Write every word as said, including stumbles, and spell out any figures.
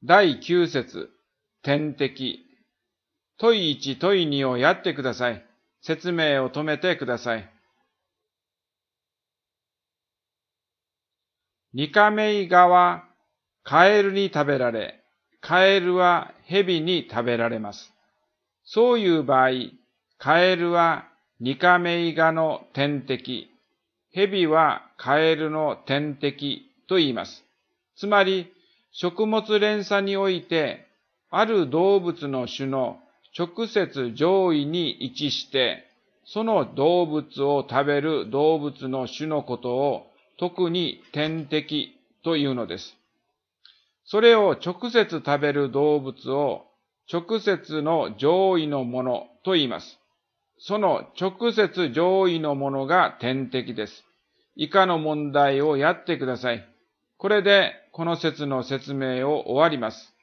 だいきゅう節、点滴。問いいち、問いにをやってください。説明を止めてください。ニカメイガはカエルに食べられ、カエルはヘビに食べられます。そういう場合、カエルはニカメイガの天敵、ヘビはカエルの天敵と言います。つまり、食物連鎖において、ある動物の種の直接上位に位置して、その動物を食べる動物の種のことを特に天敵というのです。それを直接食べる動物を直接の上位のものと言います。その直接上位のものが天敵です。以下の問題をやってください。これでこの説の説明を終わります。